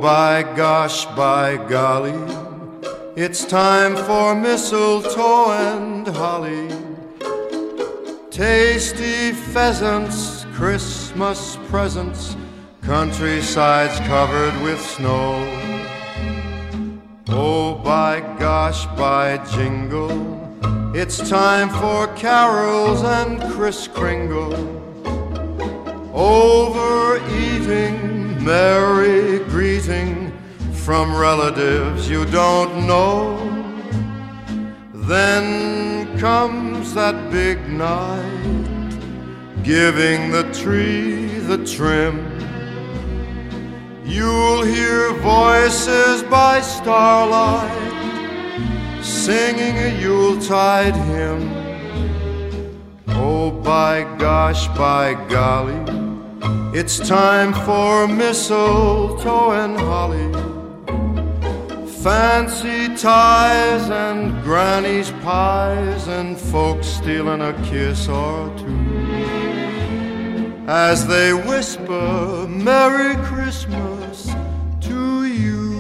by gosh, by golly, it's time for mistletoe and holly. Tasty pheasants, Christmas presents, countrysides covered with snow. Oh, by gosh, by jingle, it's time for carols and Kris Kringle. Overeating, merry greeting from relatives you don't know. Then comes that big night, giving the tree the trim. You'll hear voices by starlight singing a Yuletide hymn. Oh, by gosh, by golly, it's time for mistletoe and holly. Fancy ties and granny's pies and folks stealing a kiss or two as they whisper Merry Christmas to you.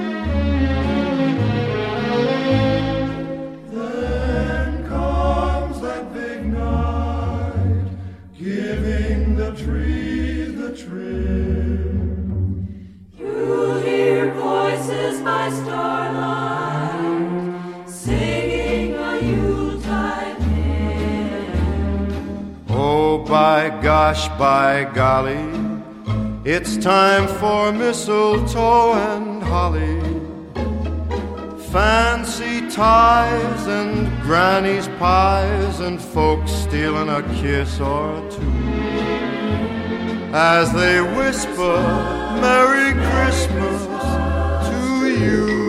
Then comes that big night, giving the tree the trim. You'll hear voices by starlight singing a Yuletide hymn. Oh, by gosh, by golly, it's time for mistletoe and holly. Fancy ties and granny's pies and folks stealing a kiss or two as they whisper Merry Christmas to you.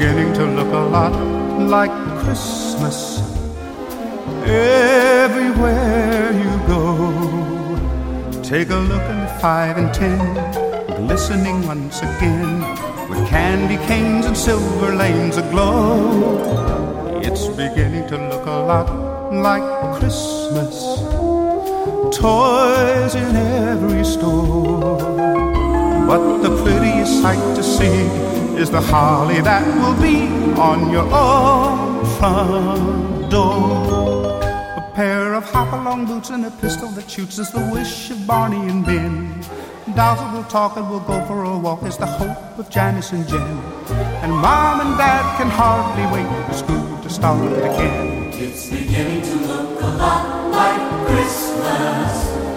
beginning to look a lot like Christmas everywhere you go. Take a look in the 5 and 10, glistening once again, with candy canes and silver lanes aglow. It's beginning to look a lot like Christmas, toys in every store. But the prettiest sight to see is the holly that will be on your own front door. A pair of hop-along boots and a pistol that shoots is the wish of Barney and Ben. Dolls that will talk and will go for a walk is the hope of Janice and Jen. And Mom and Dad can hardly wait for school to start again. It's beginning to look a lot like Christmas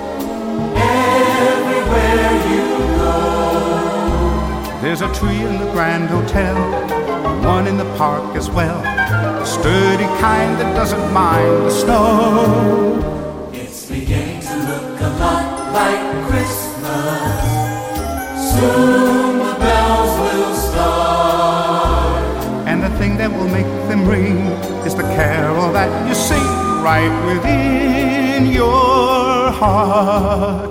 everywhere you go. There's a tree in the Grand Hotel, one in the park as well, the sturdy kind that doesn't mind the snow. It's beginning to look a lot like Christmas. Soon the bells will start. And the thing that will make them ring is the carol that you sing right within your heart.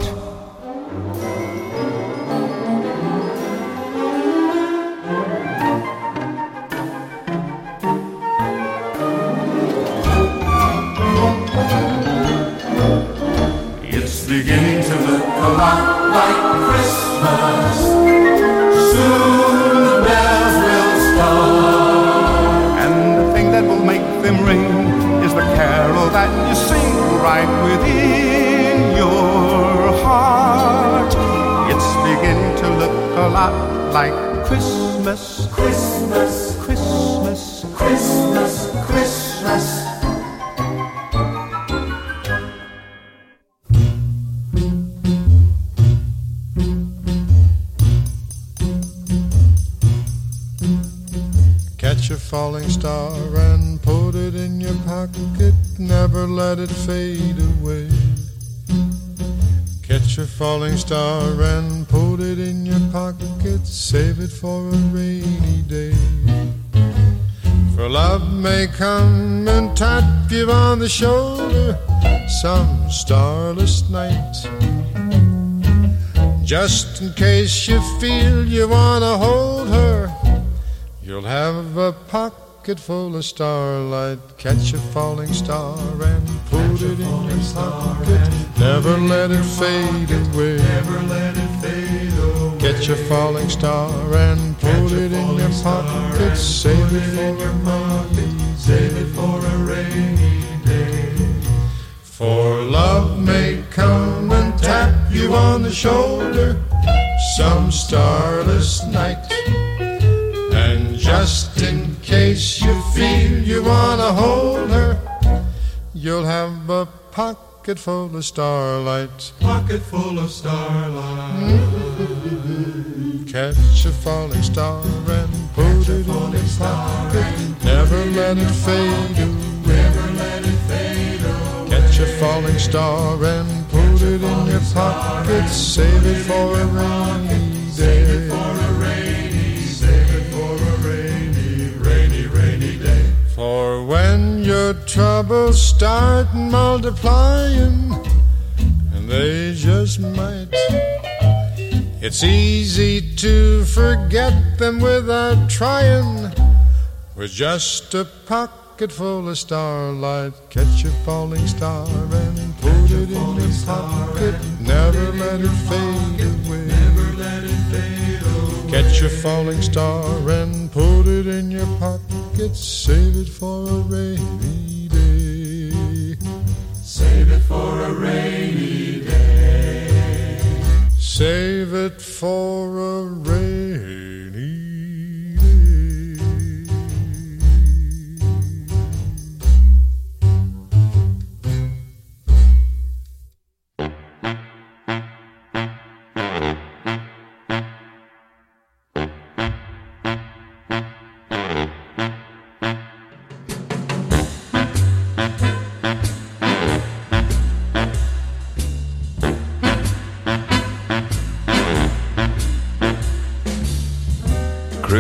Beginning to look a lot like Christmas. Soon the bells will start. And the thing that will make them ring is the carol that you sing right within your heart. It's beginning to look a lot like Christmas. Christmas, Christmas, Christmas, Christmas. Catch a falling star and put it in your pocket, never let it fade away. Catch a falling star and put it in your pocket, save it for a rainy day. For love may come and tap you on the shoulder some starless night, just in case you feel you wanna hold her. You'll have a pocket full of starlight. Catch a falling star and put it in your pocket, never let it fade away. Never let it fade away. Catch a falling star and put it in your pocket, save it for a rainy day. Save it for a rainy day. For love may come and tap you on the shoulder some starless night, and just in case you feel you wanna hold her, you'll have a pocket full of starlight. Pocket full of starlight. Catch a falling star and put it in your pocket, never let it fade away. Never let it fade away. Catch a falling star and put it in your pocket, save it for a rainy day. Save it for a rainy, save it for a rainy, rainy, rainy day. For when your troubles start multiplying, and they just might, it's easy to forget them without trying. With just a pocket full of starlight, catch a falling star and put it in your pocket, never let it fade away. Never let it fade away. Catch a falling star and put it in your pocket, save it for a rainy day. Save it for a rainy day. Save it for a rainy day.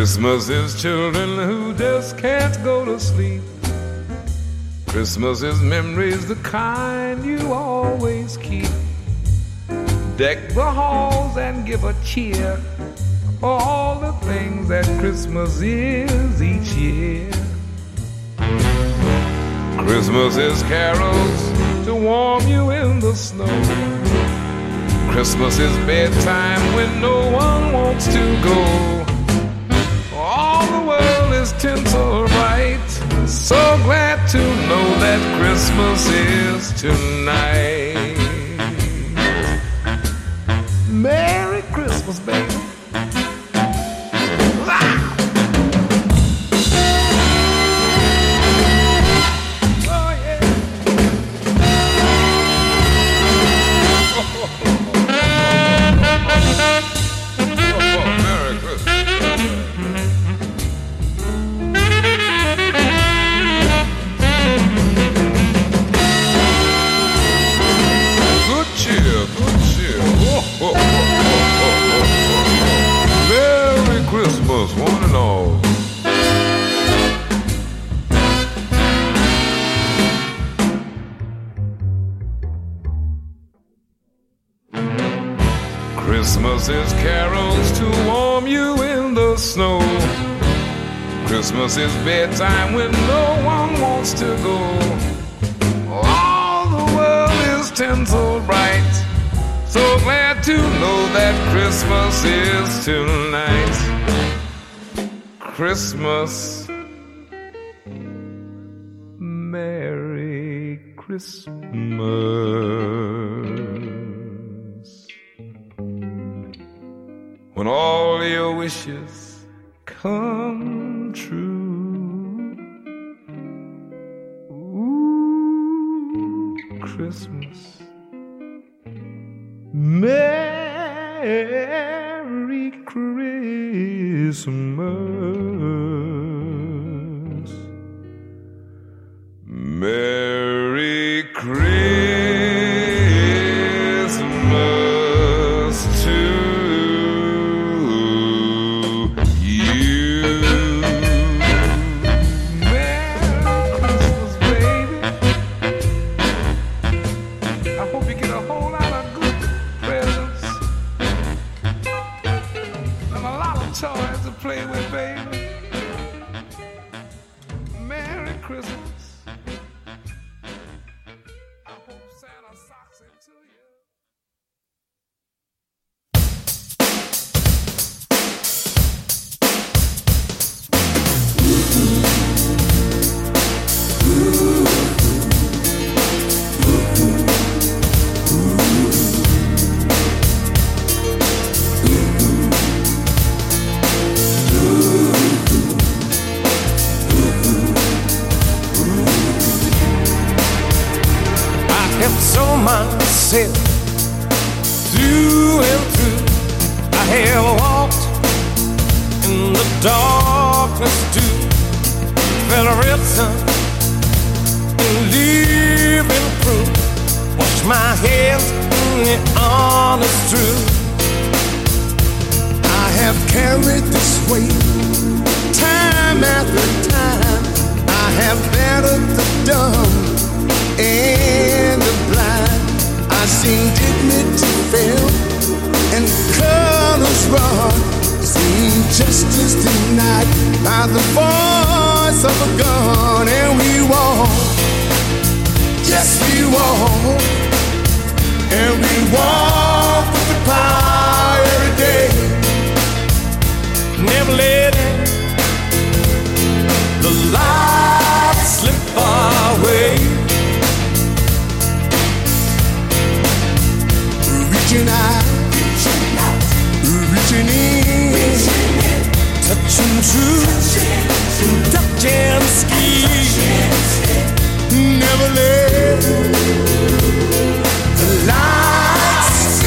Christmas is children who just can't go to sleep. Christmas is memories, the kind you always keep. Deck the halls and give a cheer for all the things that Christmas is each year. Christmas is carols to warm you in the snow. Christmas is bedtime when no one wants to go. All the world is tinsel bright. So glad to know that Christmas is tonight. Merry Christmas, baby. Merry Christmas, one and all. Christmas is carols to warm you in the snow. Christmas is bedtime when no one wants to go. All the world is tinsel bright. So glad to know that Christmas is tonight. Christmas, Merry Christmas. When all your wishes come true. Ooh, Christmas. Merry Christmas. Merry Christmas to you. Merry Christmas, baby. I hope you get a whole lot of good presents and a lot of toys to play with, baby. Merry Christmas. I hope Santa socks it to you. So myself through and through. I have walked in the darkness too. Felt written in living proof. Wash my hands in the honest truth. I have carried this weight time after time. I have battered the dumb and the blind. I've seen dignity fail and colors run. Seen justice denied by the voice of a gun. And we walk, yes we walk, and we walk with the power every day. Never letting the light slip away. Reaching out, reaching in, touching truth, touching skin. Never let the lights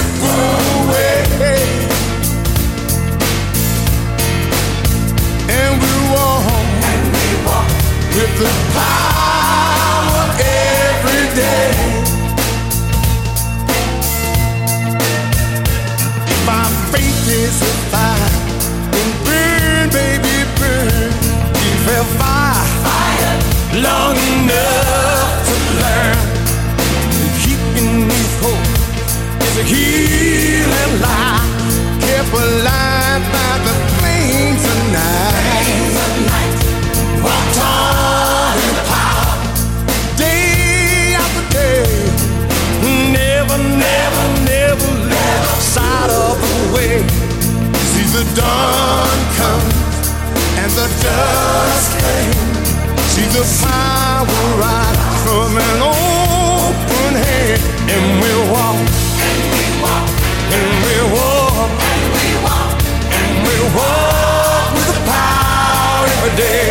healing light, kept alive by the flames of night. Walked on in the power, day after day. Never, never, never left side of the way. See the dawn comes and the dusk fades. See the power rise from an open hand, and we walk, and we walk, and we walk, and we walk, and we walk with the power every day.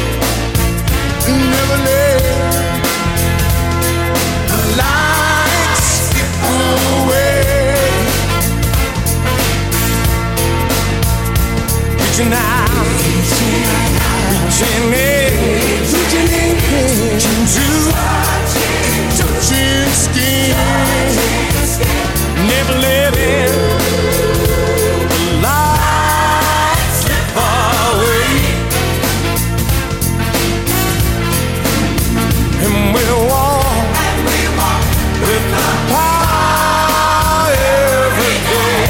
Never let the light slip away. Reaching out, reaching in, touching skin, never letting the light slip away. And we walk with the power every day.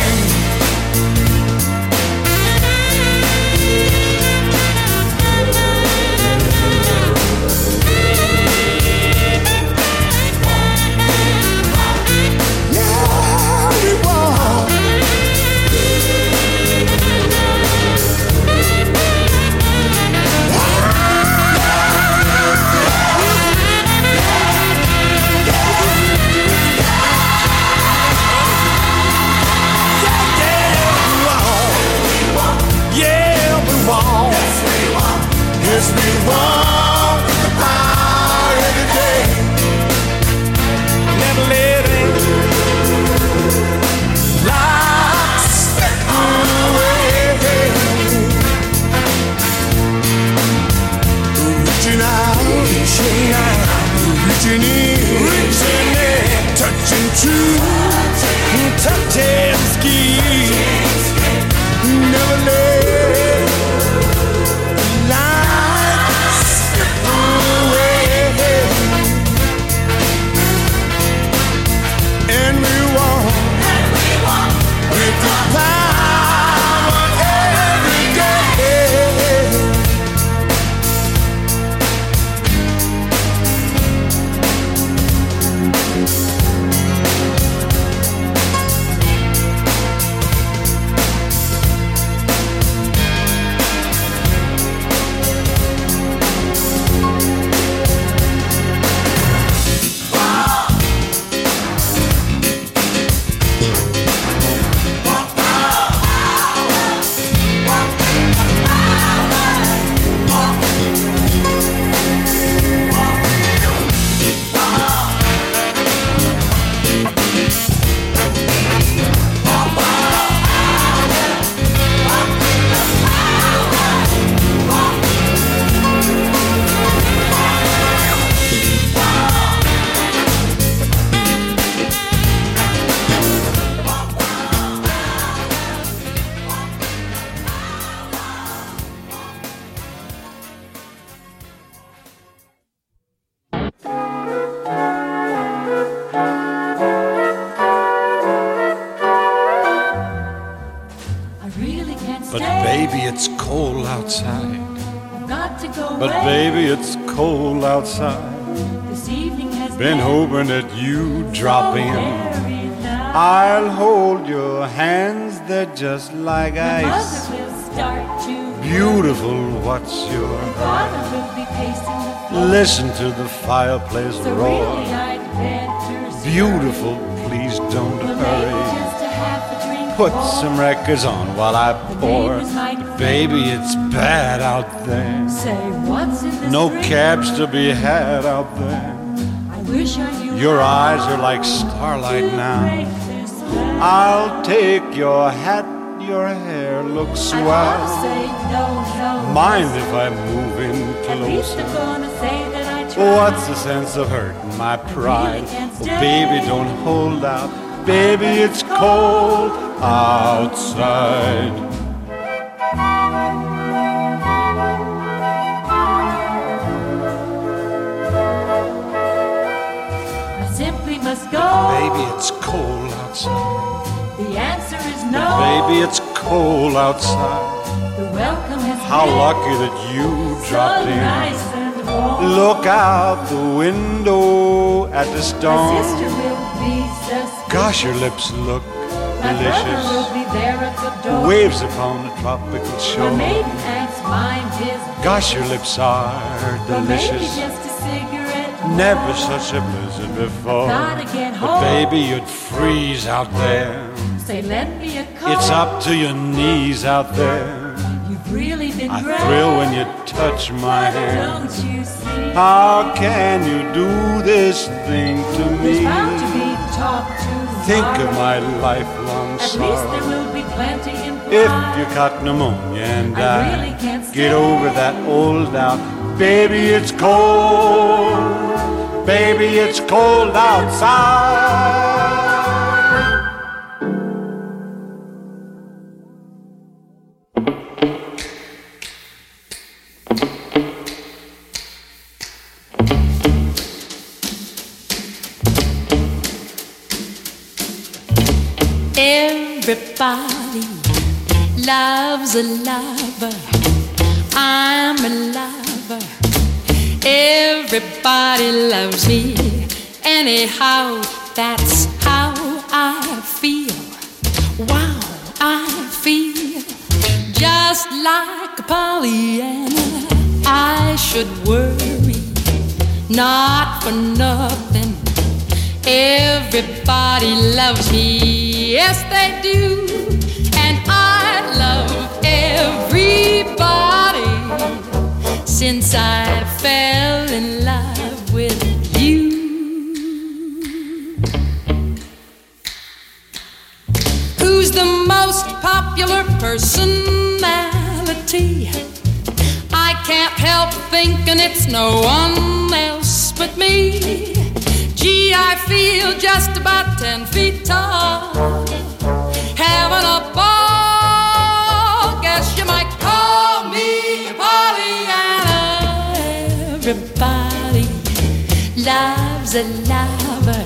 Yes, we walk with the power every day. Never letting light slip away. Reaching out, reaching in, touching skin. Never let light slip away. And we walk with the power every day. It's cold outside. Got to go But away. baby, it's cold outside. This evening has Been hoping that you drop in. I'll hold your hands, they're just like ice. Mother will start to Beautiful, what's your Father will be pacing the floor. Listen to the fireplace So roar. really I'd better start. Beautiful, please don't Well, maybe hurry. just a half a drink Put more. some records on while I pour. neighbors might Baby, it's bad out there. Say what's in this No drink? cabs to be had out there. I wish I knew Your how eyes are like starlight to now. break this spell. I'll take your hat, your hair looks I wanna swell. say no, no. Mind if I move in At least closer? I'm gonna say that I tried. What's the sense of hurting my pride? can't Oh, stay. baby, don't hold out. Baby, it's cold outside. I simply must go? Baby, it's cold outside. The answer is no. Baby, it's cold outside. The welcome has How been lucky that you dropped so in. nice and warm. Look out the window at the My storm. sister will be suspicious. Gosh, your lips look My brother will delicious. be there at the door. Waves upon the tropical My shore. maiden aunt's mind is Gosh, your lips are but maybe delicious. just a cigarette. Never such a blizzard before. Gotta get But home. baby, you'd freeze out there. Say, lend me a coat. It's up to your knees out there. You've really been I great. thrill when you touch my hand. Don't you see? How can you do this thing to me? There's bound to be talk to Think of my lifelong At least there sorrow. will be plenty in If you caught pneumonia and I die, really can't get stay. over that old doubt. Baby, it's cold. Baby, it's cold outside. Everybody loves a lover. I'm a lover. Everybody loves me. Anyhow, that's how I feel. Wow, I feel just like a Pollyanna. I should worry, not for nothing. Everybody loves me, yes they do. And I love everybody since I fell in love with you. Who's the most popular personality? I can't help thinking it's no one else but me. Gee, I feel just about 10 feet tall, having a ball. Guess you might call me Pollyanna. Everybody loves a lover.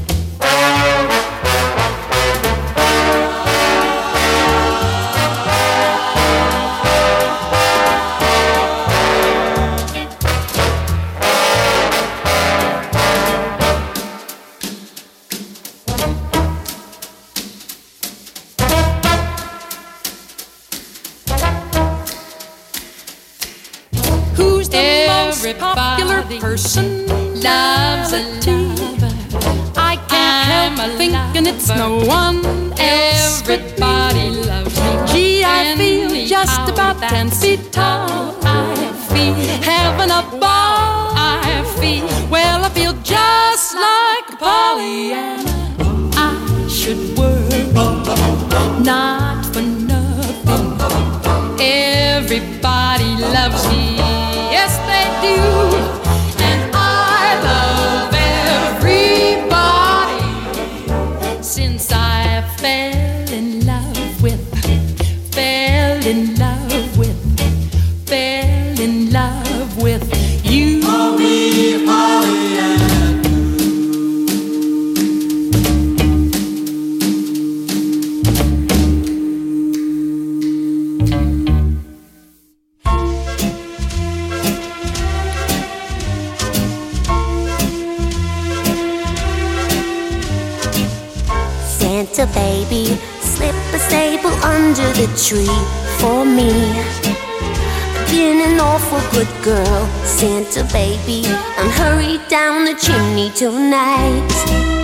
Popular person loves a lover. I can't help thinking it's no one else. Everybody loves me. Gee, I feel just about 10 feet tall. I feel having a ball. I feel well. I feel just like a Pollyanna. I should worry, not for nothing. Everybody loves me. Yes, they do. And I love everybody since I fell in love with you. Call me Pollyanna. Santa baby, slip a sable under the tree for me. Been an awful good girl, Santa baby, and hurry down the chimney tonight.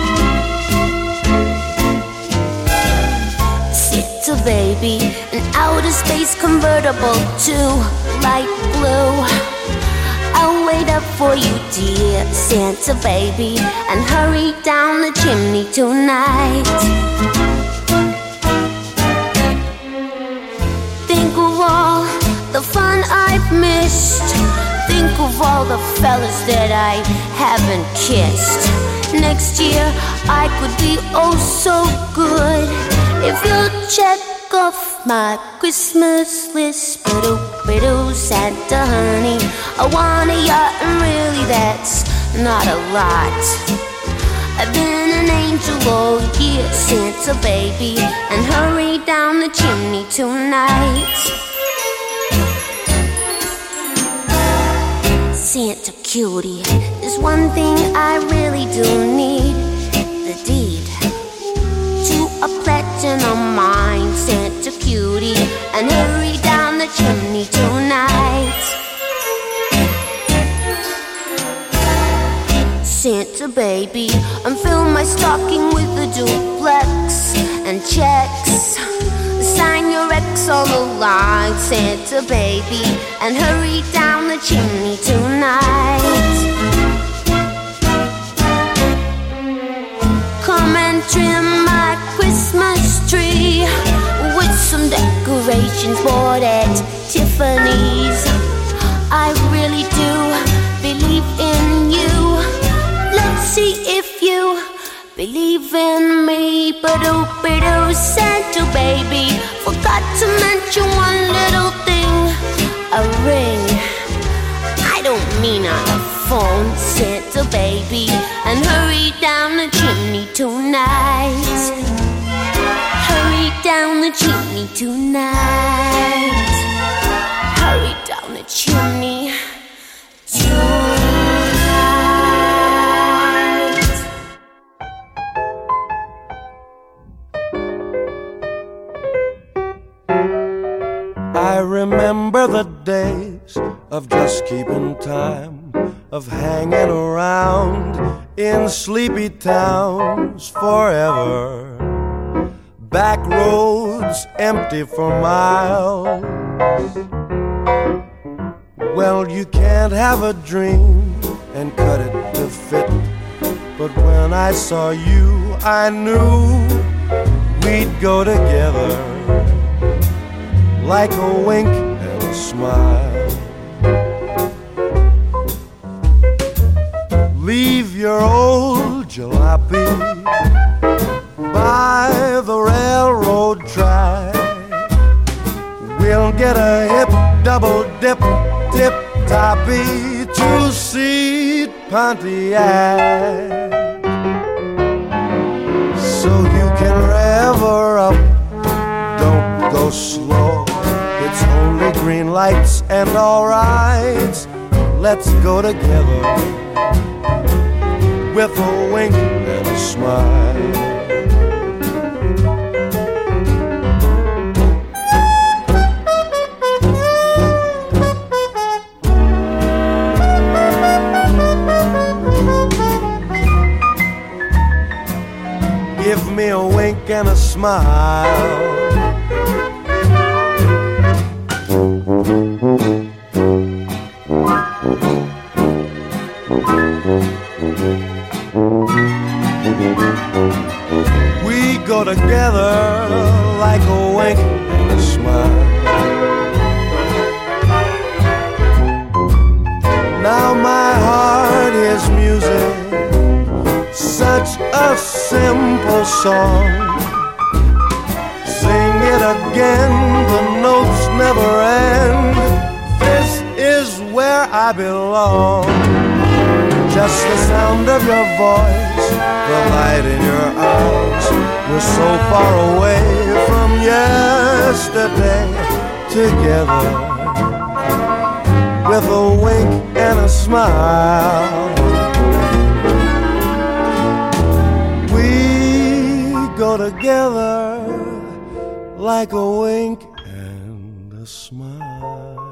Santa baby, an outer space convertible to light blue. I'll wait up for you, dear Santa baby, and hurry down the chimney tonight. Think of all the fun I've missed. Think of all the fellas that I haven't kissed. Next year I could be oh so good if you'll check off my Christmas list. Ba-doo, Santa honey, I want a yacht, and really that's not a lot. I've been an angel all year, Santa baby, and hurry down the chimney tonight. Santa cutie, there's one thing I really do need, the deed to a platinum mine. Santa cutie, and hurry down the chimney tonight. Santa baby, and fill my stocking with a duplex and checks. Sign your X on the line, Santa baby, and hurry down the chimney tonight. Come and trim my Christmas tree with some decorations bought at Tiffany's. I really do believe in you. Let's see if you believe in me. Ba-doo-ba-doo, Santa baby, forgot to mention one little thing, a ring. I don't mean on the phone, Santa baby, and hurry down the chimney tonight. Hurry down the chimney tonight. Hurry down the chimney tonight. I remember the days of just keeping time, of hanging around in sleepy towns forever. Back roads empty for miles. Well, you can't have a dream and cut it to fit, but when I saw you, I knew we'd go together, like a wink and a smile. Leave your old jalopy by the railroad track. We'll get a hip double dip tip-toppy two-seat Pontiac, so you can rev her up. Don't go slow, it's only green lights and all right. Let's go together with a wink and a smile. Give me a wink and a smile. We go together like a wink and a smile. Now my heart is music, such a simple song. Sing it again, the notes never end. This is where I belong. Just the sound of your voice, the light in your eyes. We're so far away from yesterday, together with a wink and a smile. Go together like a wink and a smile.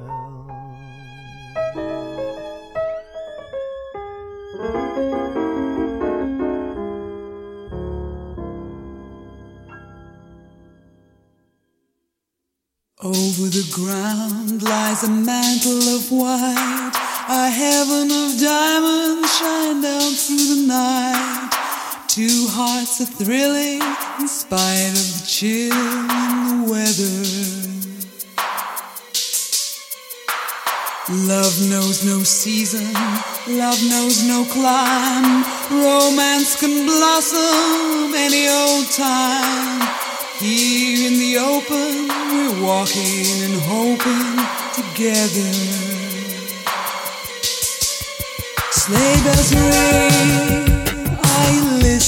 Over the ground lies a mantle of white, a heaven of diamonds shine down through the night. Two hearts are thrilling in spite of the chill in the weather. Love knows no season, love knows no clime. Romance can blossom any old time. Here in the open, we're walking and hoping together. Sleigh bells ring, I listen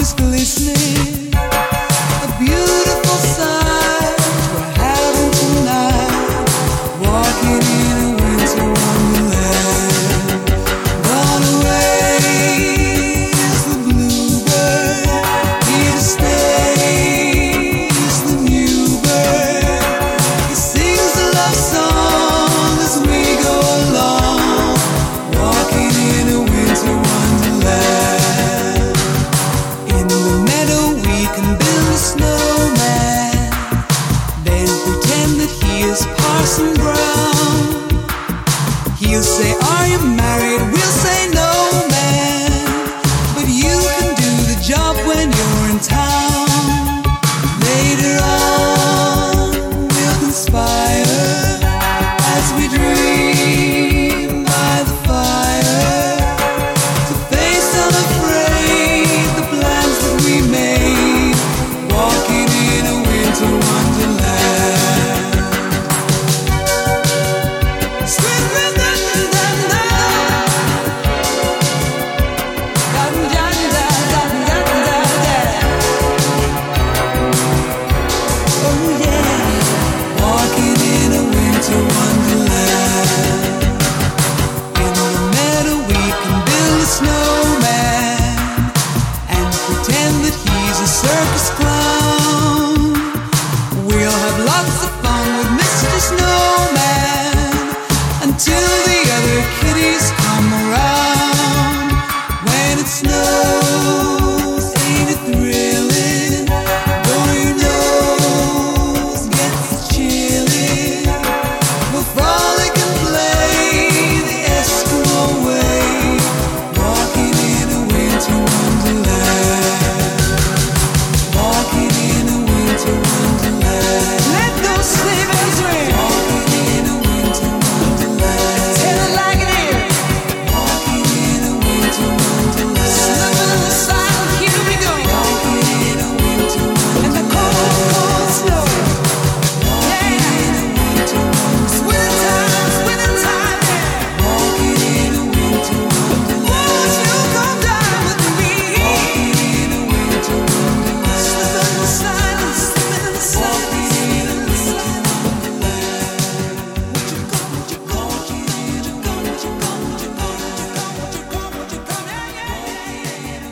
is glistening. A beautiful sight we're having tonight. Walking in a winter wonderland. Gone away is the bluebird. Here to stay is the new bird. He sings a love song as we go along. Walking in a winter wonderland. In the meadow we can build a snowman. Then pretend that he is Parson Brown. He'll say, are you married? We'll say, no, man. But you can do the job when you're in town. Later on, we'll conspire as we dream by the fire to face unafraid the plans that we made. Walking in a winter wonderland. Walking in a winter wonderland. In the meadow we can build a snowman and pretend that he's a circus clown. We'll have lots of fun with Mr. Snowman until the other kitties come around. When it snows, ain't it thrilling? Though your nose gets chilly, we'll frolic and play the Eskimo way. Walking in a winter wonderland. Walking in a winter wonderland. Let those sleigh bells ring. Walking in a winter wonderland. Tell it like it is. Walking in a winter wonderland. Slipping in the silent, here we go. Walking in a winter wonderland. And the cold, cold snow. Walking in a winter wonderland. Winter time, yeah. Walking in a winter wonderland. Won't you come down with me? Walking in a winter wonderland. Slipping in the silence, slipping in the silence. Walking in a winter wonderland. Would you come, would you come, would you come, would you come, would you come, would you come, would you come, would you come, would you come, yeah, yeah, yeah.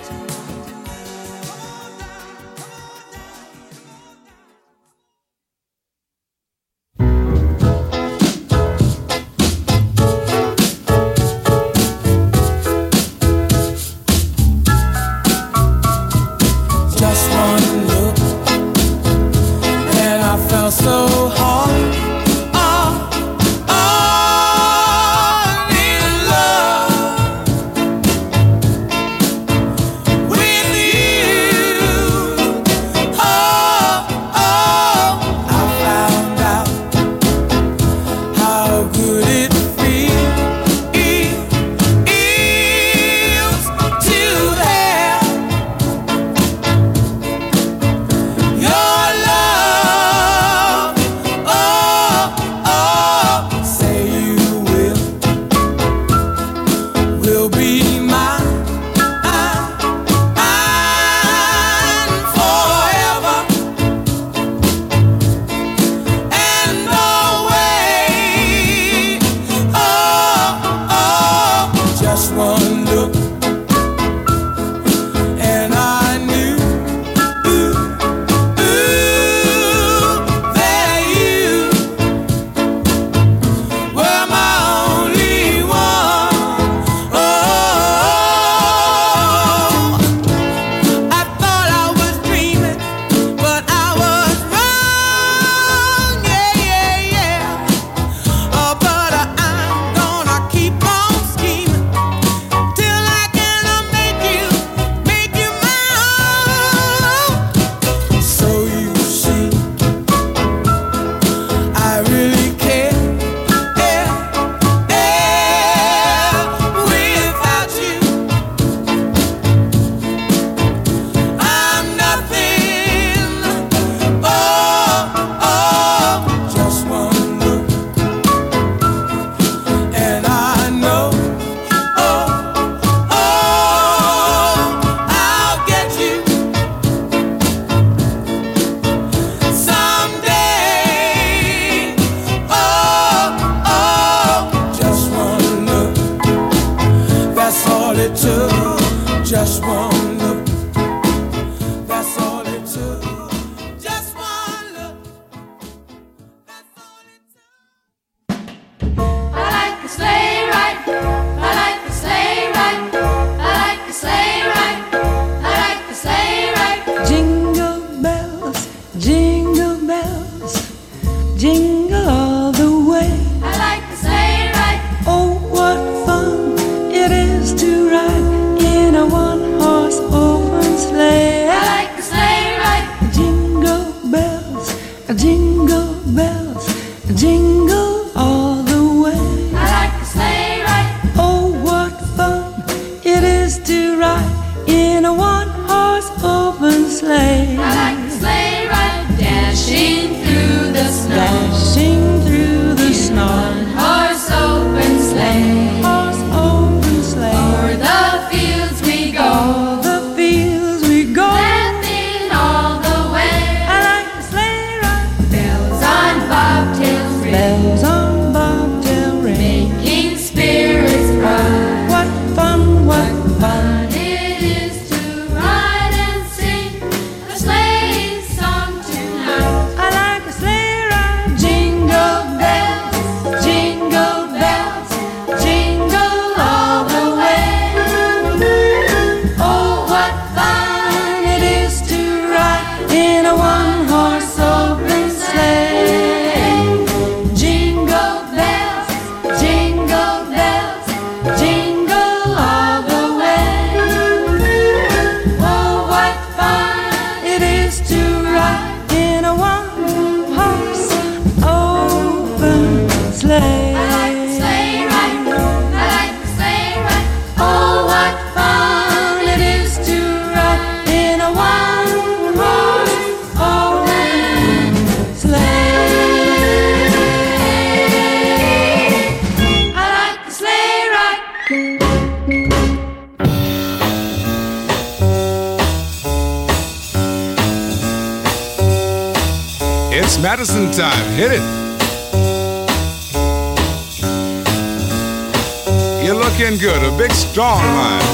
Just one look, and I felt so hard. In love with you. I found out how good it feels to have your love It's Madison time. Hit it. You're looking good. A big, strong line.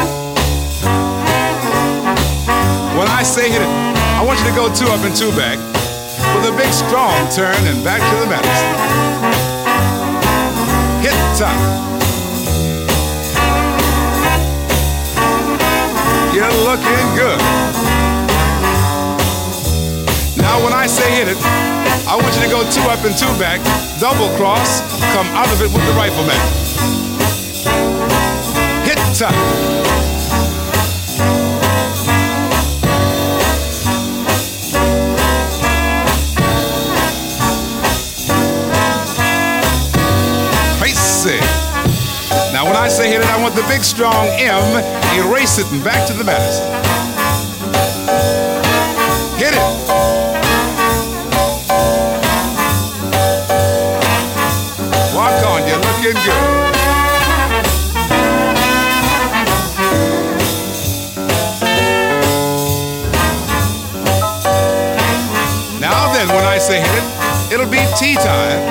When I say hit it, I want you to go 2 up and 2 back with a big, strong turn and back to the Madison. Hit top. You're looking good. Now when I say hit it, I want you to go 2 up and 2 back, double cross, come out of it with the rifleman. Hit top. Face it. Now when I say hit it, I want the big strong M, erase it and back to the Madison. Hit it. Walk on, you're looking good. Now then, when I say hit it, it'll be tea time.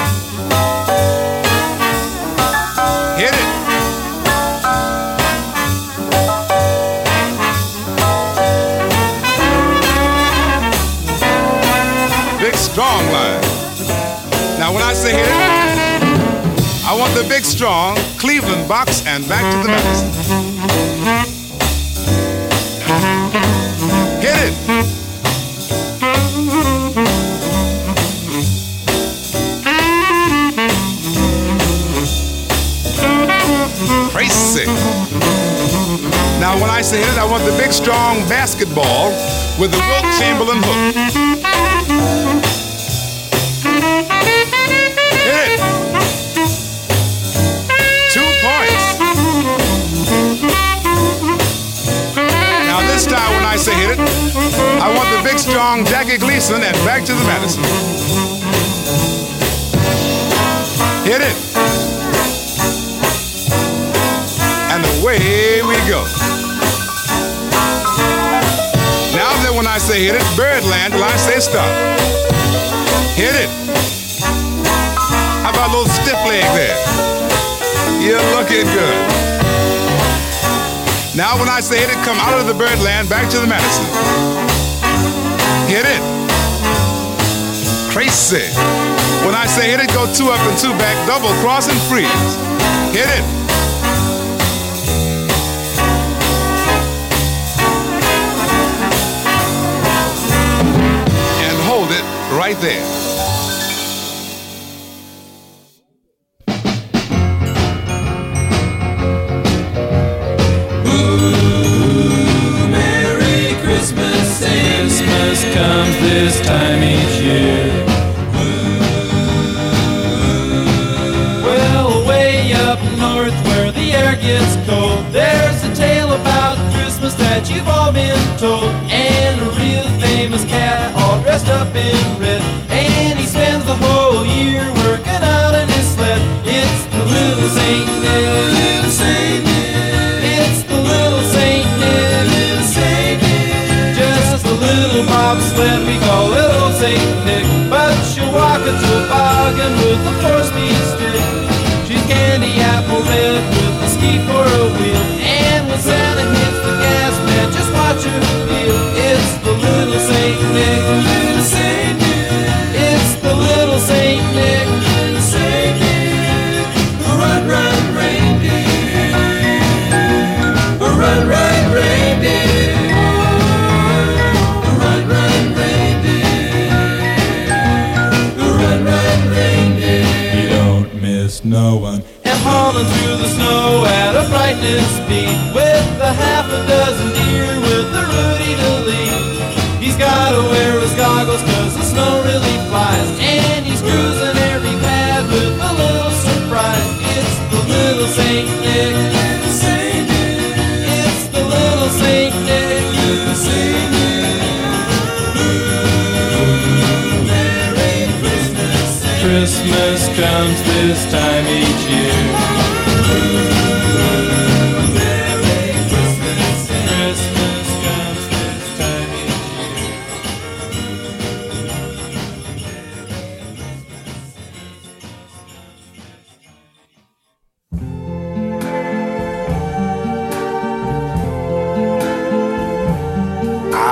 Hit it. Big strong line. Now when I say hit it, I want the big strong Cleveland box and back to the Madison. Hit it. Crazy. Now when I say hit it, I want the big strong basketball with the Wilt Chamberlain hook. Hit it. 2 points. Now this time when I say hit it, I want the big strong Jackie Gleason and back to the Madison. Hit it. And away we go. Now then when I say hit it, Birdland, till I say stop. Hit it. How about a little stiff leg there? You're looking good. Now when I say hit it, come out of the Birdland, back to the Madison. Hit it. Crazy. When I say hit it, go 2 up and 2 back, double cross and freeze. Hit it. Hold it right there. Ooh, Merry Christmas, Christmas comes this time each year. Well, way up north where the air gets cold, there's a tale about Christmas that you've all been told. And a real famous cat all dressed up in red, and he spends the whole year working out in his sled. It's the little Saint Nick, little Saint Nick. It's the little Saint Nick, little Saint Nick. Just a little bobsled we call little Saint Nick, but she'll walk a toboggan with a 4-speed stick. She's candy apple red with a ski for a wheel, and when Santa hits the gas, man, just watch her feel. It's the little Saint Nick, little Saint Nick. It's the little Saint Nick, little Saint Nick. Run, run, reindeer. Run, run, reindeer. Run, run, reindeer. Run, run, reindeer. You don't miss no one. And hauling through the snow at a frightening speed, with a half a dozen deer with the Rudy to lead. He's gotta wear his goggles 'cause the snow really flies, and he's cruising every path with a little surprise. It's the little Saint Nick, little Saint Nick. It's the little Saint Nick, little Saint Nick. Ooh, Merry Christmas, Christmas comes this time each year.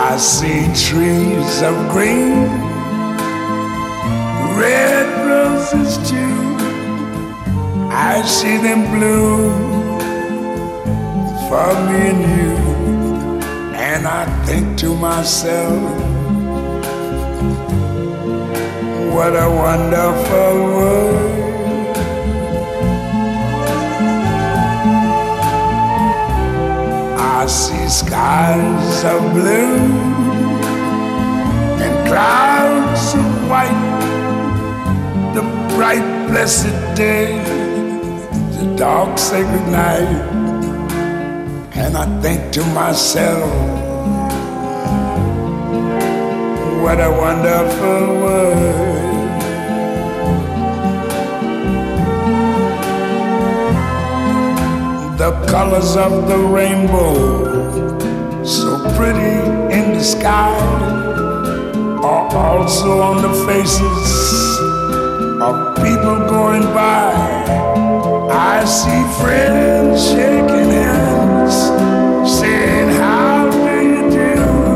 I see trees of green, red roses too. I see them bloom for me and you. And I think to myself, what a wonderful world. I see skies of blue and clouds of white, the bright blessed day, the dark sacred night. And I think to myself, what a wonderful world. The colors of the rainbow, so pretty in the sky, are also on the faces of people going by. I see friends shaking hands, saying, how do you do?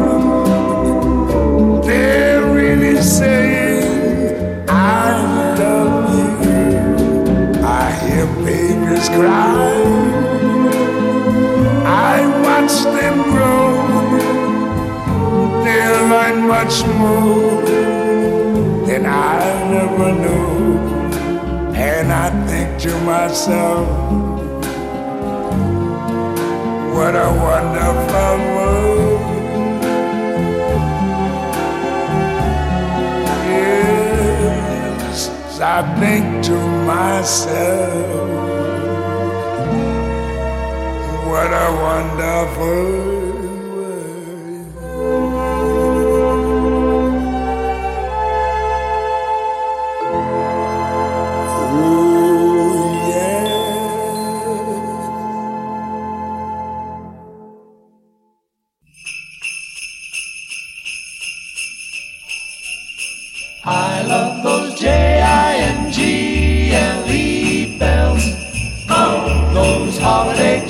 They're really saying, I love you. I hear babies cry, I watch them grow. They'll learn much more than I never knew. And I think to myself, what a wonderful world. Yes, I think to myself, what a wonderful I love those Jingle bells. Oh, those holiday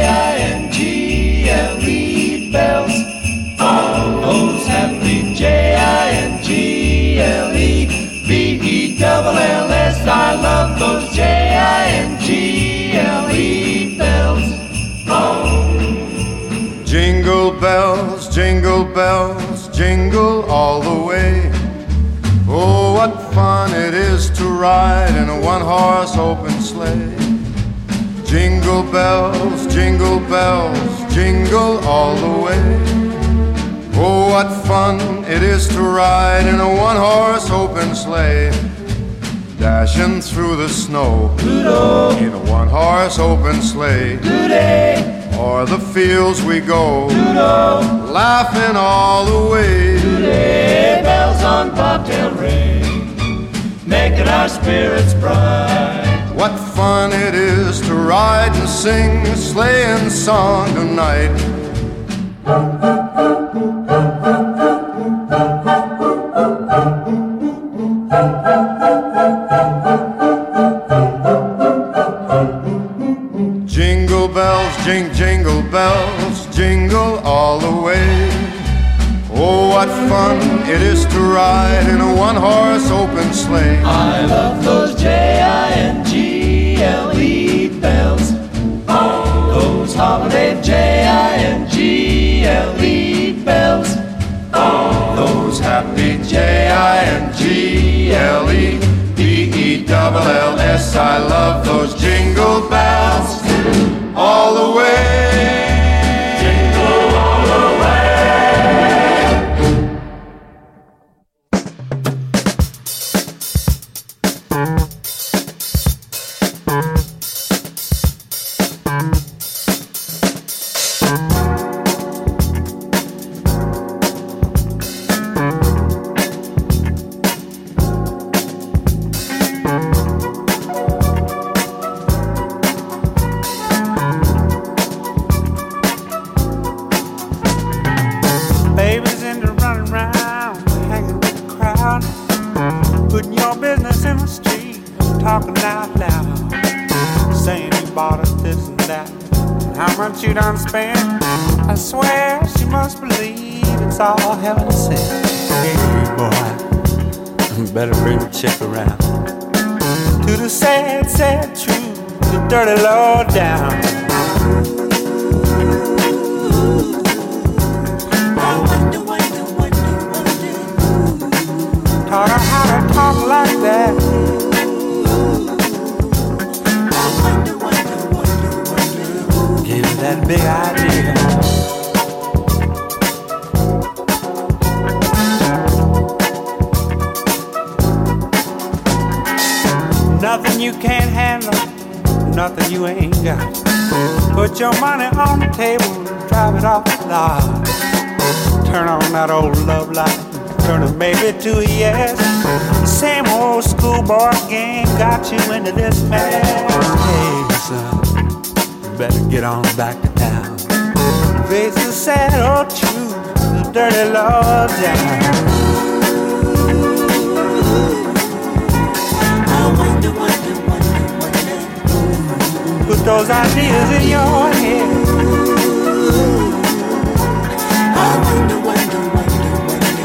Jingle bells. Oh, those happy Jingle-bells. I love those Jingle bells. Oh. Jingle bells, jingle all the way. Oh, what fun it is to ride in a one-horse open sleigh. Jingle bells, jingle all the way. Oh, what fun it is to ride in a one-horse open sleigh. Dashing through the snow Doodle. In a one-horse open sleigh. Doodle. O'er the fields we go Doodle. Laughing all the way. Doodle. Bells on bobtail ring, making our spirits bright. What fun it is to ride and sing a sleighing song tonight. Jingle bells, jingle bells, jingle all the way. Oh, what fun it is to ride in a one-horse open sleigh. I love those Jingle bells. Oh, those holiday Jingle bells. Oh, Those happy Jingle-bells. I love those jingle bells all the way. Jingle all the way. Babies into running around, hanging with the crowd, putting your business in the street, talking out loud, saying you bought us this and that, and how much you done spent. I swear she must believe believe it's all heaven sent. Hey boy, better bring the chick around. To the sad, sad truth, the dirty low down. Taught her how to talk like that. Gave her that big idea. Nothing you can't handle, nothing you ain't got. Put your money on the table, drive it off the lot. Turn on that old love light, turn a maybe to a yes. Same old schoolboy game got you into this mess. Hey son, you better get on back to town. Face the sad old truth, the dirty law down. Put those ideas in your head. I wonder, wonder, wonder, wonder.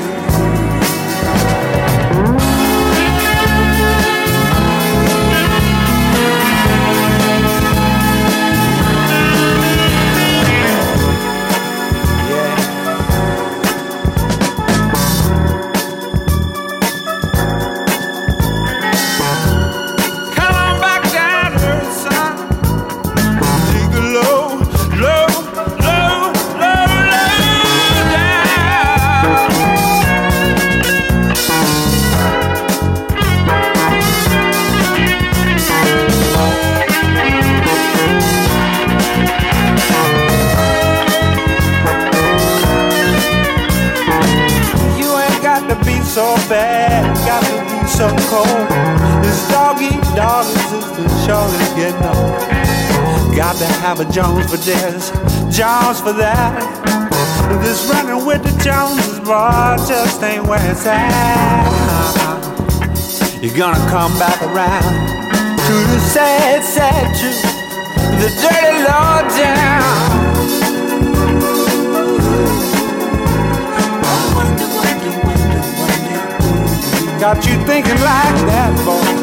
Come on back down to earth, son. Take a low, low, low, low, low down. You ain't got to be so bad, got to be so cold. This dog eat dog existence surely getting old. Got to have a Jones for this, Jones for that. This running with the Joneses, boy, just ain't where it's at. You're gonna come back around to the sad, sad truth, the dirty law down. Got you thinking like that, boy.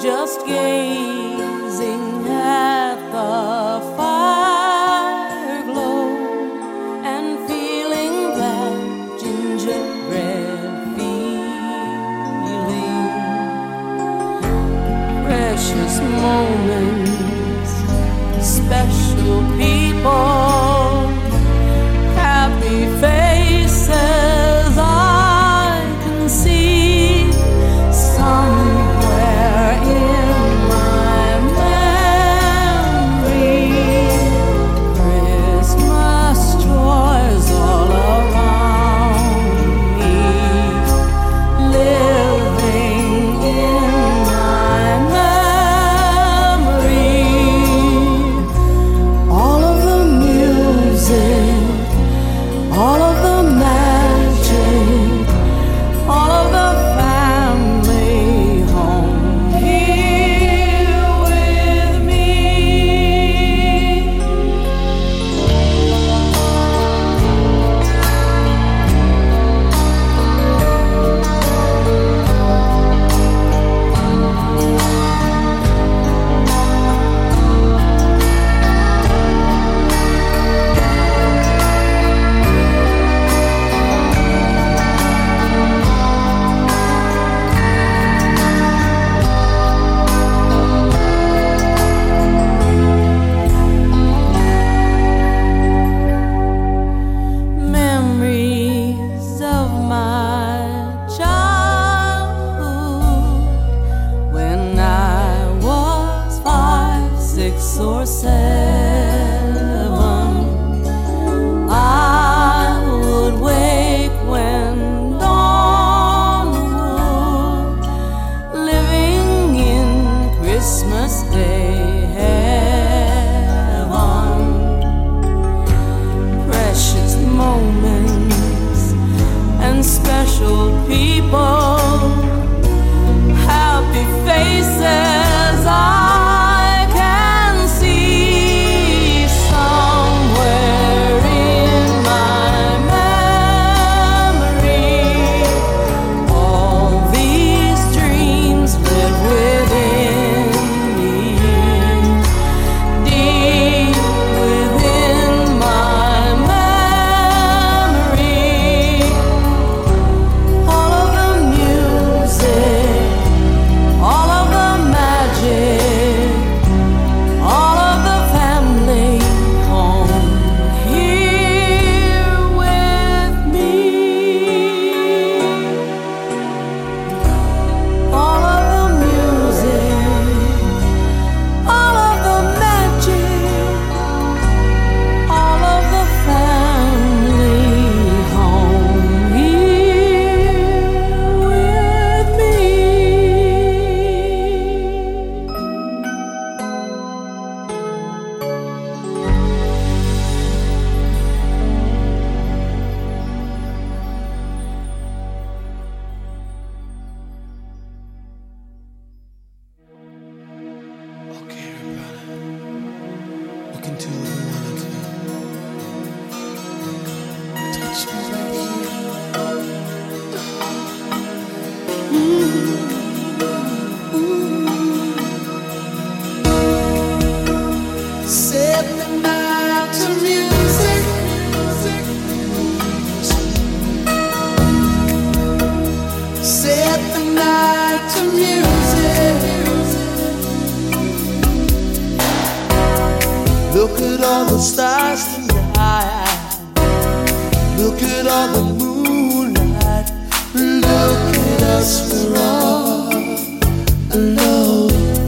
just gazing at the fire glow and feeling that gingerbread feeling. Precious moments, special people, happy faces I can see somewhere in my memory. Christmas joys all around me, living in my memory. All of the music, all of the magic, all of the family home here with me. Memories of my childhood when I was 5, 6, or 7. I would wake when dawn would, living in Christmas Day heaven. Precious moments and special people, happy faces I can see somewhere in my memory. All these dreams live within me, deep within my memory. All of the music, all of the magic, all of the family home here with me. All of the music, all of the magic, all of the family home here with me. Okay, everybody, look into the one of me. Touch me right here. Set the night to music. Set the night to music. Look at all the stars tonight. Look at all the moonlight. Look at us, we're all alone.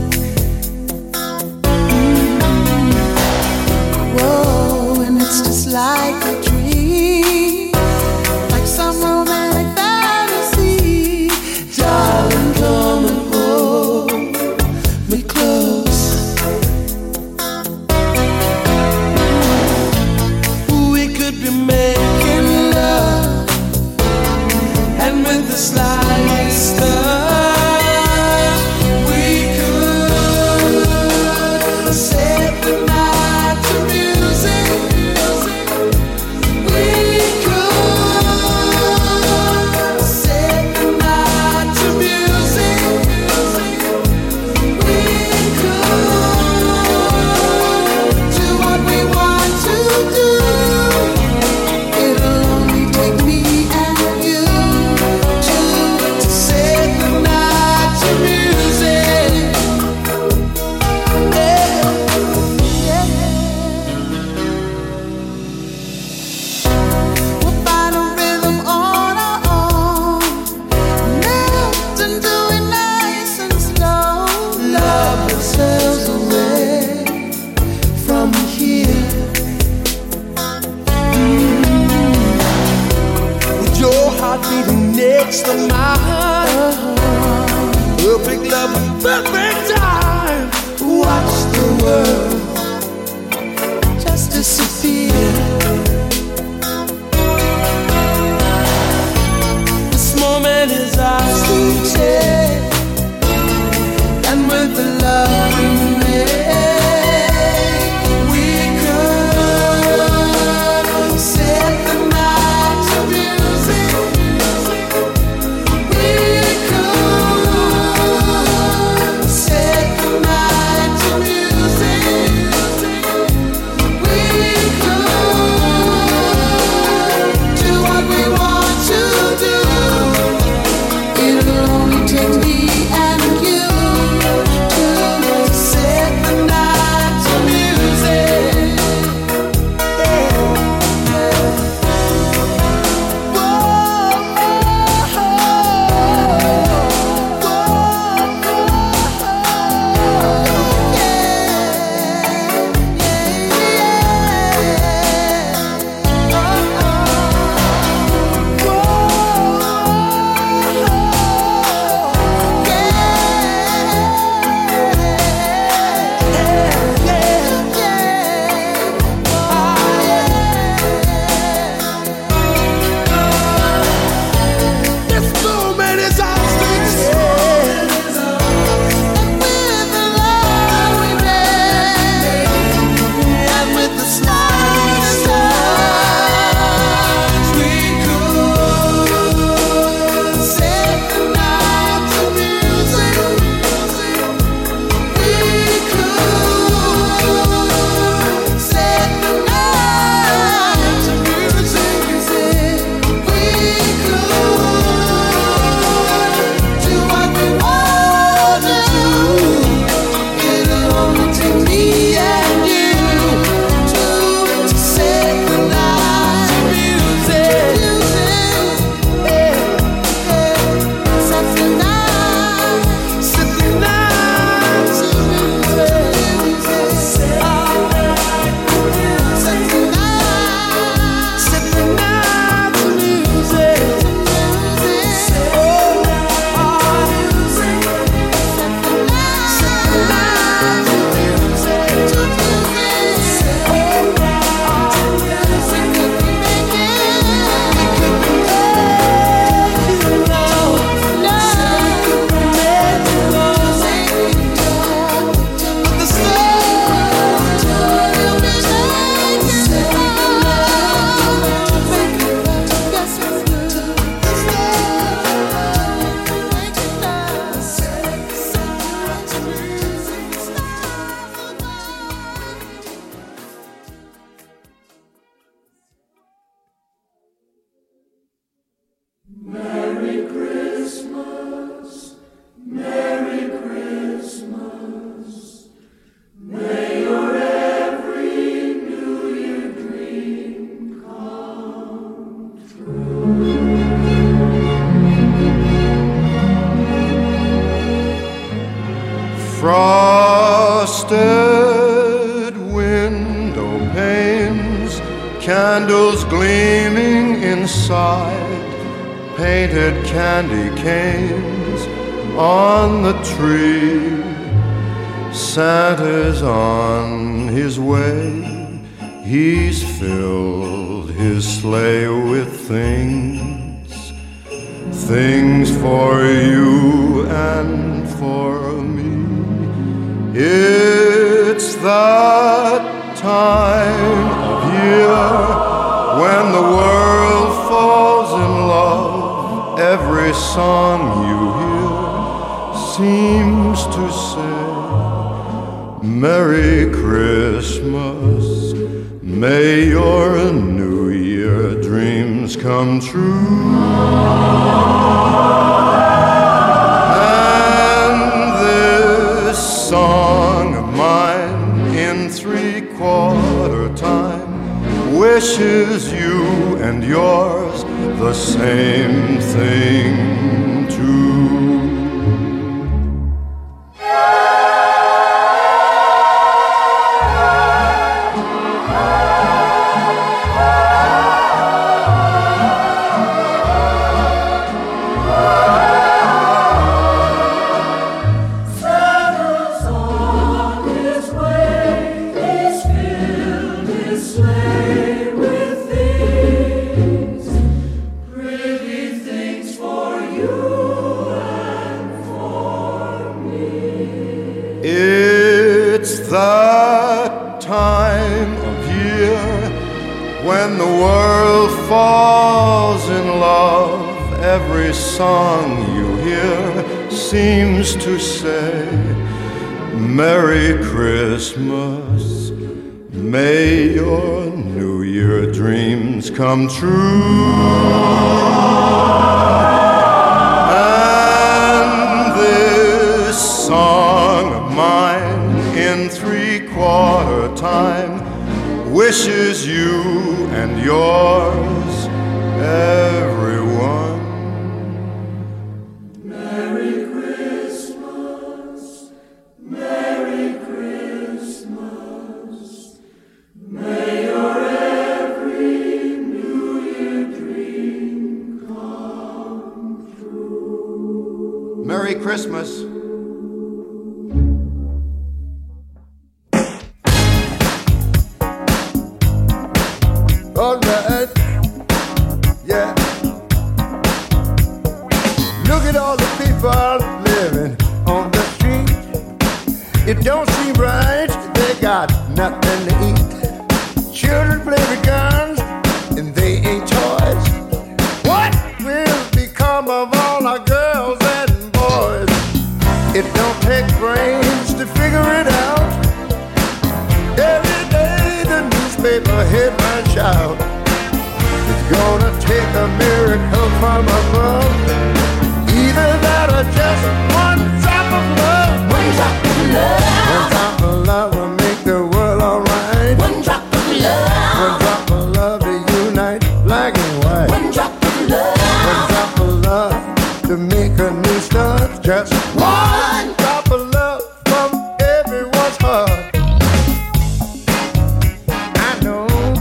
Whoa, and it's just like a dream, like some romantic fantasy. Darling, come and hold me close. We could be making love, and with the slightest touch, we could set the night to music. We could set the night to music. makes the mind. Perfect love, perfect time. Watch the world just disappear. This moment is ours to take, and with the love we make, we could set the night to music. We could set the night to music. We could do what we want to do. It'll only take me and you to set the night to music. This moment is ours to take, and with the love we make, and with the slightest touch, we could set the night to music. We could set the night to music. We could do what we want to do. It'll only take me and you to set the night to music. Set the night to music. Set the night to music. Merry Christmas, Merry Christmas. May your every New Year dream come Frosted window panes, candles gleaming inside, painted candy canes on the tree. Santa's on his way, he's filled his sleigh with things, things for you and for me. It's that time of year when the world falls in love. Every song you hear seems to say, Merry Christmas. May your New Year dreams come true. Song of mine in 3/4 time wishes you and yours the same thing too. song you hear seems to say, Merry Christmas, may your New Year dreams come true. And this song of mine in 3/4 time wishes you and yours, everyone, Merry Christmas, Merry Christmas. May your every New Year dream come true. Merry Christmas. All right, yeah. Look at all the people living on the street. It don't seem right, they got nothing to eat. Children play with guns and they ain't toys. What will become of all our girls and boys? It don't take brains to figure it out. Every day the newspaper headlines shout, it's gonna take a miracle from above. Either that or just one drop of love. One drop of love. One drop of love will make the world alright. One drop of love. One drop of love to unite black and white. One drop of love. One drop of love to make a new start. Just one drop of love from everyone's heart. I know,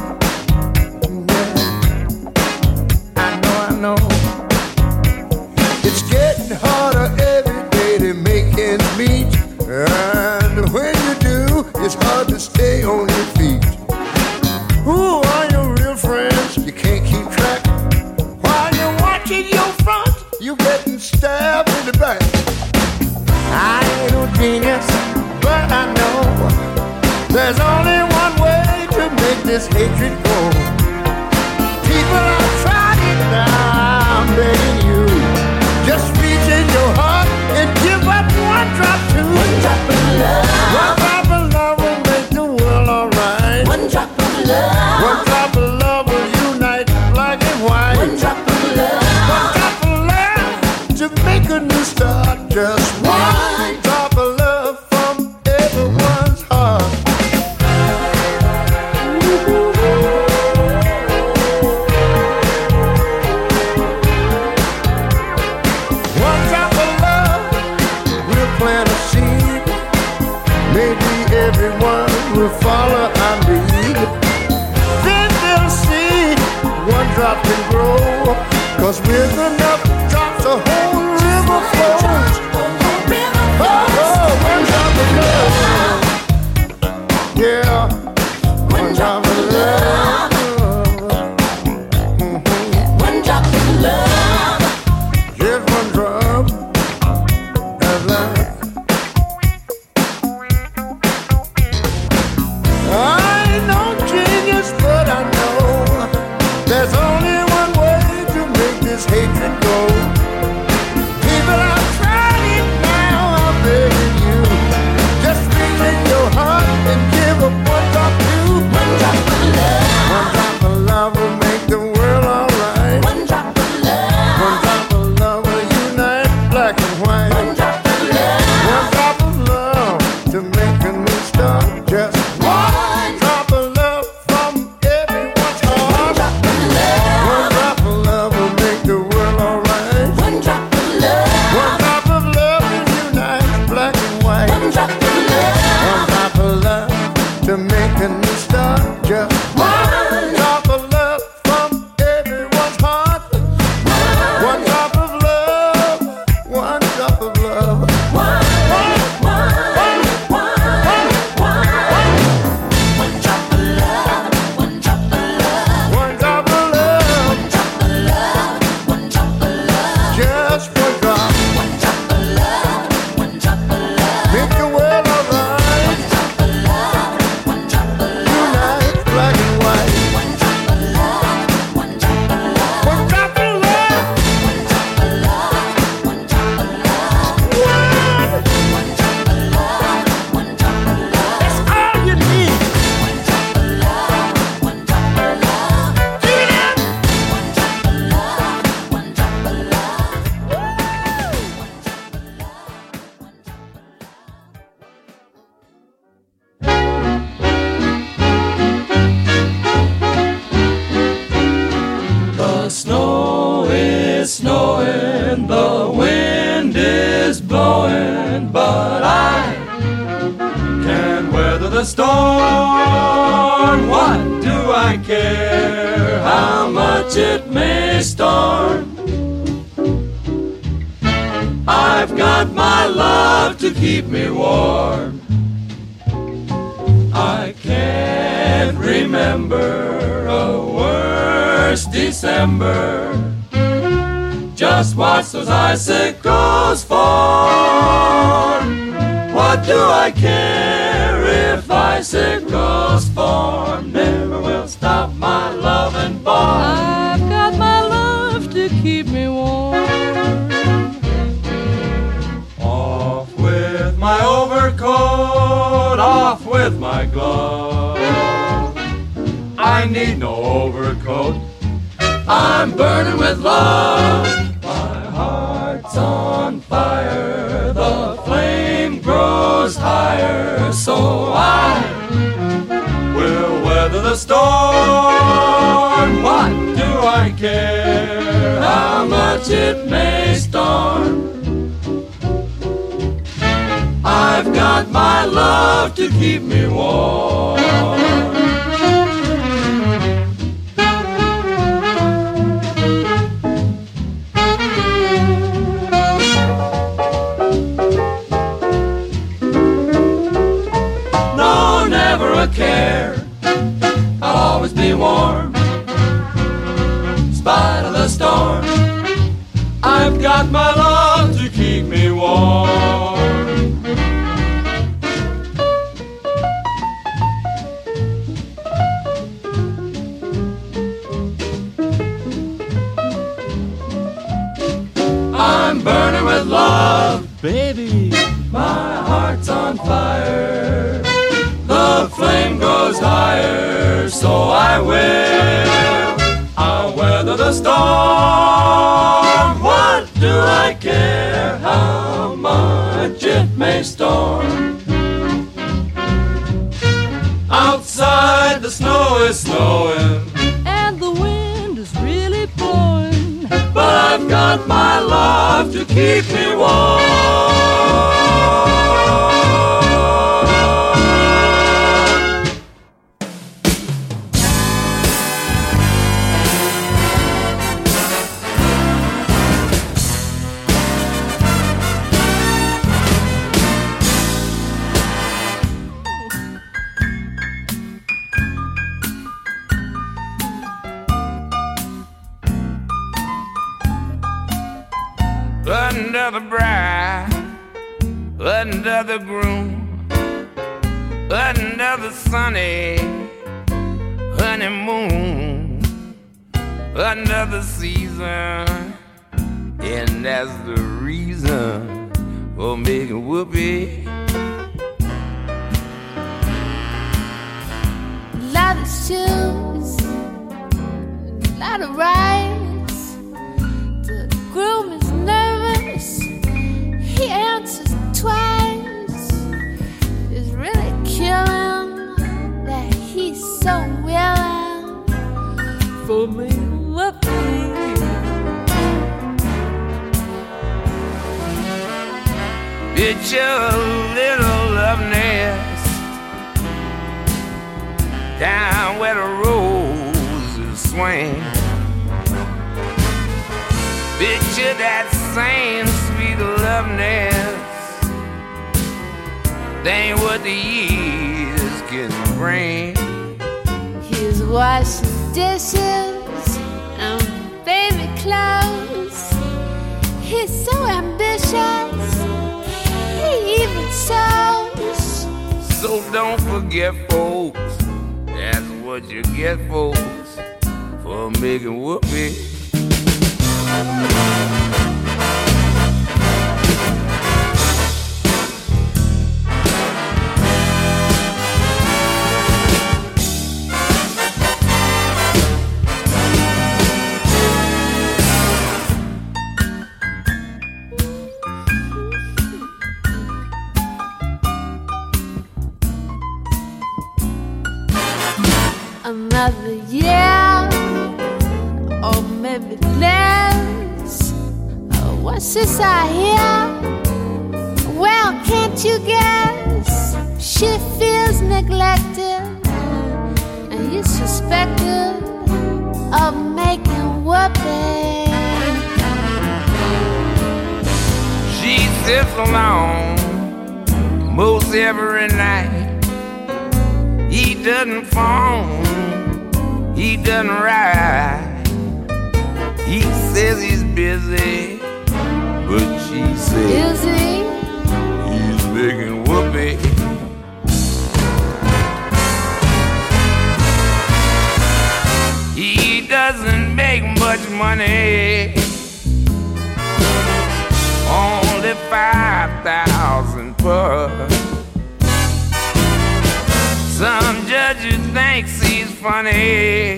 yeah. I know. It's getting harder every day to make ends meet. And when you do, it's hard to stay on your feet. Who are your real friends? You can't keep track. While you're watching your front, you're getting stabbed in the back. I ain't no genius, but I know there's only one way to make this hatred go. People are trying now, I'm begging you, just reach in your heart and give up one drop too. One drop of love. One drop of love will make the world alright. One drop of love. One drop of love will unite black and white. One drop of love. One drop of love to make a new start. Just one drop of love from everyone's heart. One drop of love will plant a seed. Maybe everyone will follow our lead. Then they'll see one drop can grow. 'Cause with enough drops the whole river flows. Oh, one drop of love. Yeah, one drop of love. One drop of love. Just one drop of love. I ain't no genius, but I know there's only one way to make this hatred go. storm. What do I care how much it may storm? I've got my love to keep me warm. I can't remember a worse December. Just watch those icicles form. What do I care if icicles form? Never will stop my loving boy. I've got my love to keep me warm. Off with my overcoat, off with my glove. I need no overcoat, I'm burning with love. My heart's on fire, the flame grows higher, so I will weather the storm. What do I care how much it may storm? I've got my love to keep me warm. No, never a care, I'll always be warm. In spite of the storm, I've got my love to keep me warm. I'm burning with love, baby. My heart's on fire. The flame goes higher, so I will. I'll weather the storm. What do I care how much it may storm? Outside the snow is snowing, and the wind is really blowing, but I've got my love to keep me warm. Under the bride, under the groom, under the sunny honeymoon, under the season, and that's the reason for making whoopee. Lot of shoes, lot of rides. The groom is nervous, he answers twice. It's really killing that he's so willing for me whoopee. Picture a little love nest down where the roses swing. Picture that same sweet love nest. That ain't what the years can bring. He's washing dishes and baby clothes. He's so ambitious, he even sews. So don't forget, folks, that's what you get, folks, for making whoopee. Another year, or maybe less. Oh, what's this I hear? Well, can't you guess? she feels neglected, and he's suspected of making whoopee. She sits alone most every night. He doesn't phone, he doesn't ride. He says he's busy, but she says he's making whoopee. He doesn't make much money, only 5,000 per. Some judges thinks he's funny,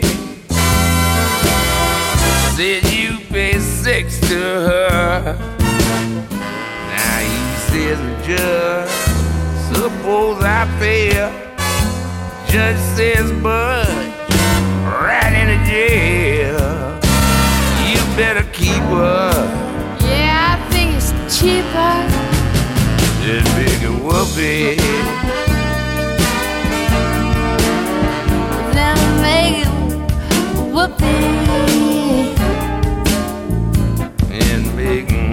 said you pay 6 to her. Now he says, Judge, suppose I pay her. Judge says, Bud, right into jail. You better keep her. Yeah, I think it's cheaper than making whoopee. Than making whoopee. And making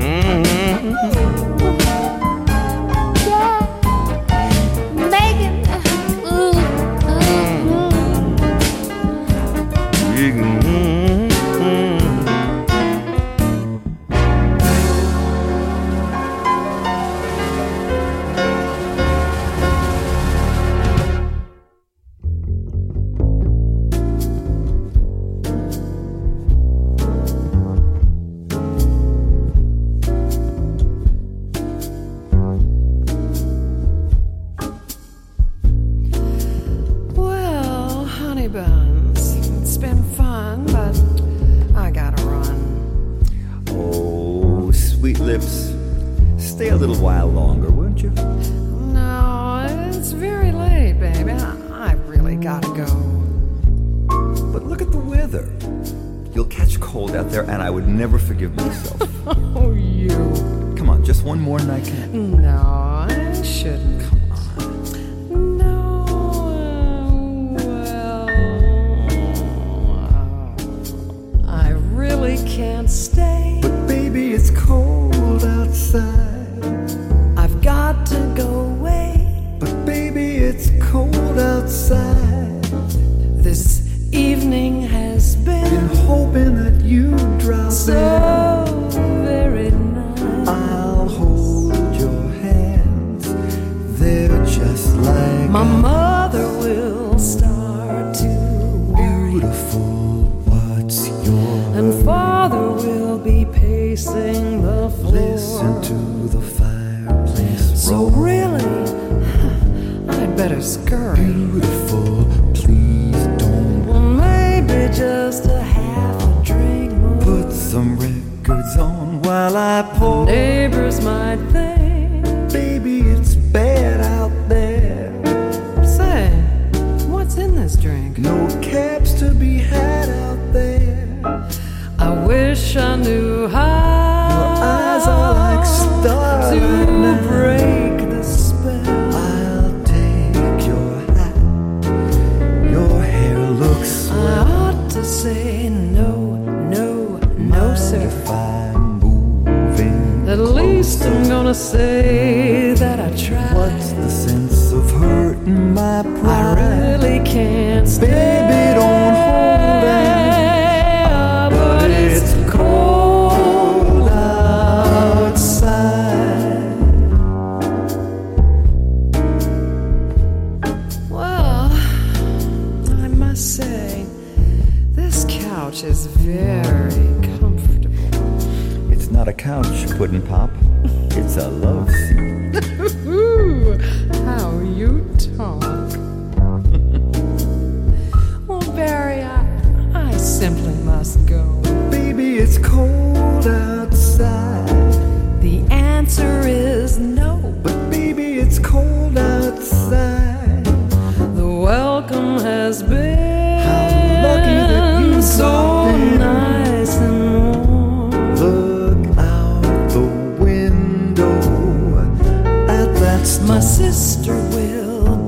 My sister will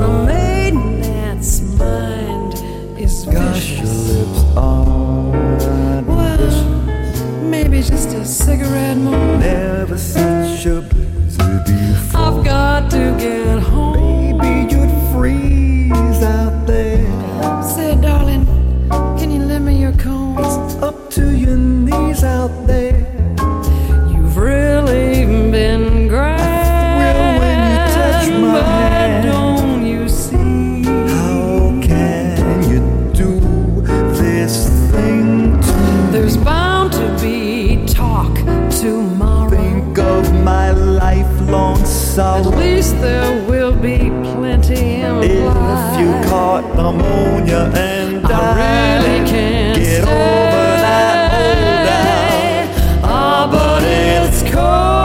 a maiden that's mind is Gosh, your vicious. lips are Well, maybe just a cigarette more. never such a blizzard before. I've got to get home. Maybe you'd freeze out there. Say, darling, can you lend me your comb? It's up to your knees out there. You've really been grand. When you touch my hand, don't you see? how can you do this thing to me? There's bound to be talk tomorrow. Think of my lifelong sorrow. At least there will be plenty implied. If you caught pneumonia and I died, really can't get over that old doubt. Ah, but it's cold.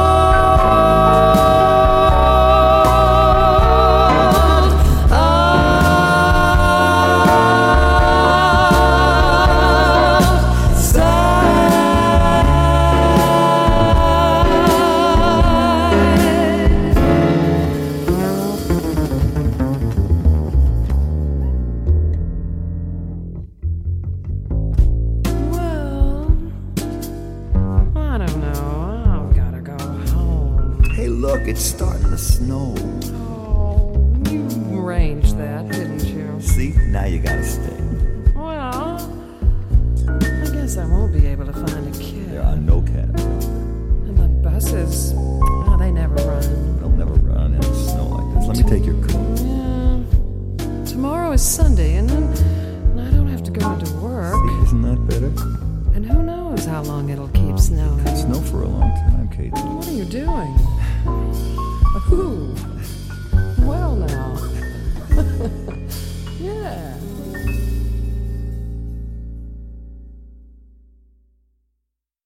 It's starting to snow. Oh, you arranged that, didn't you? See, now you gotta stay. Well, I guess I won't be able to find a cab. There are no cabs. And the buses, oh, they never run. They'll never run in the snow like this. Let me take your coat. Yeah. Tomorrow is Sunday, and then I don't have to go into work. See, isn't that better? And who knows how long it'll keep snowing. Could snow for a long time, Kate. What are you doing? Ooh. Well now. Yeah.